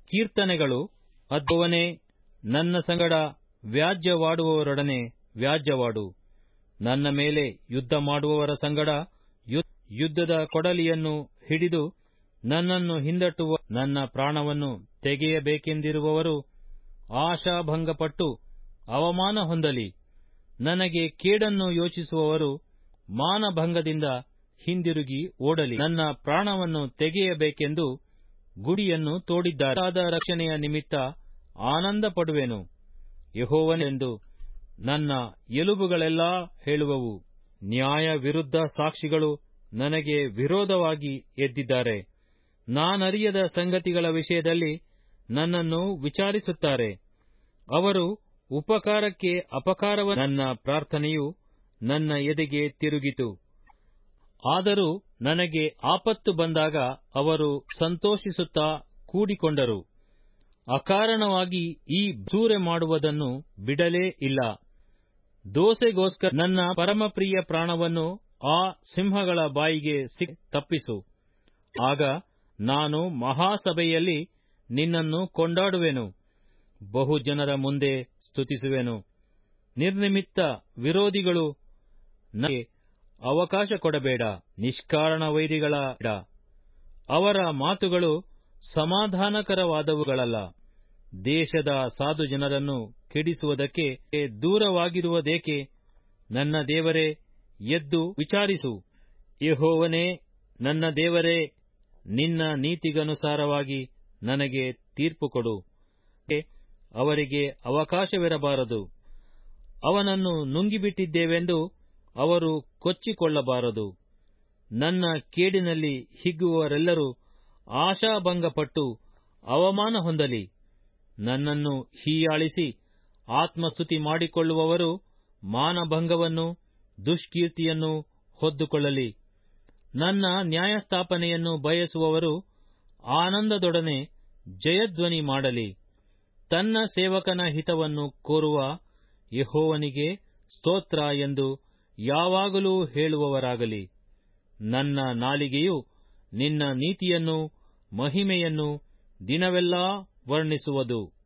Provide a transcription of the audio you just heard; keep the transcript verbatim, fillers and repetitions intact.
ಕೀರ್ತನೆಗಳು ಅದ್ಭುತನೇ, ನನ್ನ ಸಂಗಡ ವ್ಯಾಜ್ಯವಾಡುವವರೊಡನೆ ವ್ಯಾಜ್ಯವಾಡು. ನನ್ನ ಮೇಲೆ ಯುದ್ಧ ಮಾಡುವವರ ಸಂಗಡ ಯುದ್ಧದ ಕೊಡಲಿಯನ್ನು ಹಿಡಿದು ನನ್ನನ್ನು ಹಿಂದಟ್ಟುವ ನನ್ನ ಪ್ರಾಣವನ್ನು ತೆಗೆಯಬೇಕೆಂದಿರುವವರು ಆಶಾಭಂಗಪಟ್ಟು ಅವಮಾನ ಹೊಂದಲಿ. ನನಗೆ ಕೇಡನ್ನು ಯೋಚಿಸುವವರು ಮಾನಭಂಗದಿಂದ ಹಿಂದಿರುಗಿ ಓಡಲಿ. ನನ್ನ ಪ್ರಾಣವನ್ನು ತೆಗೆಯಬೇಕೆಂದು ಗುಡಿಯನ್ನು ತೋಡಿದ್ದಾರೆ. ಆದ ರಕ್ಷಣೆಯ ನಿಮಿತ್ತ ಆನಂದ ಪಡುವೆನು. ಯೆಹೋವನೆಂದು ನನ್ನ ಎಲುಬುಗಳೆಲ್ಲಾ ಹೇಳುವವು. ನ್ಯಾಯ ವಿರುದ್ಧ ಸಾಕ್ಷಿಗಳು ನನಗೆ ವಿರೋಧವಾಗಿ ಎದ್ದಿದ್ದಾರೆ. ನಾನರಿಯದ ಸಂಗತಿಗಳ ವಿಷಯದಲ್ಲಿ ನನ್ನನ್ನು ವಿಚಾರಿಸುತ್ತಾರೆ. ಅವರು ಉಪಕಾರಕ್ಕೆ ಅಪಕಾರವ ನನ್ನ ಪ್ರಾರ್ಥನೆಯು ನನ್ನ ಎದೆಗೆ ತಿರುಗಿತು. ಆದರೂ ನನಗೆ ಆಪತ್ತು ಬಂದಾಗ ಅವರು ಸಂತೋಷಿಸುತ್ತಾ ಕೂಡಿಕೊಂಡರು. ಅಕಾರಣವಾಗಿ ಈ ಸೂರೆ ಮಾಡುವುದನ್ನು ಬಿಡಲೇ ಇಲ್ಲ. ದೋಸೆಗೋಸ್ಕರ ನನ್ನ ಪರಮಪ್ರಿಯ ಪ್ರಾಣವನ್ನು ಆ ಸಿಂಹಗಳ ಬಾಯಿಗೆ ಸಿಕ್ಕ ತಪ್ಪಿಸು. ಆಗ ನಾನು ಮಹಾಸಭೆಯಲ್ಲಿ ನಿನ್ನನ್ನು ಕೊಂಡಾಡುವೆನು, ಬಹು ಜನರ ಮುಂದೆ ಸ್ತುತಿಸುವೆನು. ನಿರ್ನಿಮಿತ್ತ ವಿರೋಧಿಗಳು ನನಗೆ ಅವಕಾಶ ಕೊಡಬೇಡ. ನಿಷ್ಕಾರಣ ವೈರಿಗಳ ಅವರ ಮಾತುಗಳು ಸಮಾಧಾನಕರವಾದವುಗಳಲ್ಲ. ದೇಶದ ಸಾಧು ಜನರನ್ನು ಕೆಡಿಸುವುದಕ್ಕೆ ದೂರವಾಗಿರುವುದೇಕೆ? ನನ್ನ ದೇವರೇ, ಎದ್ದು ವಿಚಾರಿಸು. ಯೆಹೋವನೇ, ನನ್ನ ದೇವರೇ, ನಿನ್ನ ನೀತಿಗನುಸಾರವಾಗಿ ನನಗೆ ತೀರ್ಪು ಕೊಡು. ಅವರಿಗೆ ಅವಕಾಶವಿರಬಾರದು. ಅವನನ್ನು ನುಂಗಿಬಿಟ್ಟಿದ್ದೇವೆಂದು ಅವರು ಕೊಚ್ಚಿಕೊಳ್ಳಬಾರದು. ನನ್ನ ಕೇಡಿನಲ್ಲಿ ಹಿಗ್ಗುವವರೆಲ್ಲರೂ ಆಶಾಭಂಗಪಟ್ಟು ಅವಮಾನ ಹೊಂದಲಿ. ನನ್ನನ್ನು ಹೀಯಾಳಿಸಿ ಆತ್ಮಸ್ತುತಿ ಮಾಡಿಕೊಳ್ಳುವವರು ಮಾನಭಂಗವನ್ನು ದುಷ್ಕೀರ್ತಿಯನ್ನು ಹೊದ್ದುಕೊಳ್ಳಲಿ. ನನ್ನ ನ್ಯಾಯಸ್ಥಾಪನೆಯನ್ನು ಬಯಸುವವರು ಆನಂದದೊಡನೆ ಜಯಧ್ವನಿ ಮಾಡಲಿ. ತನ್ನ ಸೇವಕನ ಹಿತವನ್ನು ಕೋರುವ ಯೆಹೋವನಿಗೆ ಸ್ತೋತ್ರ ಎಂದು ಯಾವಾಗಲೂ ಹೇಳುವವರಾಗಲಿ. ನನ್ನ ನಾಲಿಗೆಯು ನಿನ್ನ ನೀತಿಯನ್ನು ಮಹಿಮೆಯನ್ನು ದಿನವೆಲ್ಲಾ ವರ್ಣಿಸುವುದು.